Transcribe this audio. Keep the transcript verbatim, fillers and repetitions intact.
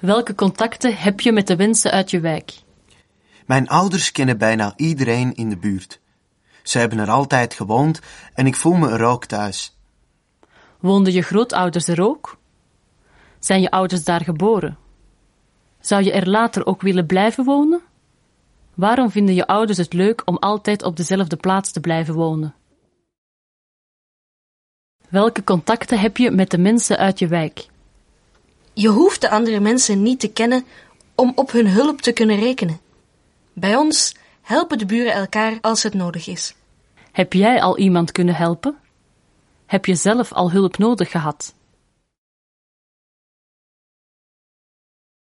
Welke contacten heb je met de mensen uit je wijk? Mijn ouders kennen bijna iedereen in de buurt. Ze hebben er altijd gewoond en ik voel me er ook thuis. Woonden je grootouders er ook? Zijn je ouders daar geboren? Zou je er later ook willen blijven wonen? Waarom vinden je ouders het leuk om altijd op dezelfde plaats te blijven wonen? Welke contacten heb je met de mensen uit je wijk? Je hoeft de andere mensen niet te kennen om op hun hulp te kunnen rekenen. Bij ons helpen de buren elkaar als het nodig is. Heb jij al iemand kunnen helpen? Heb je zelf al hulp nodig gehad?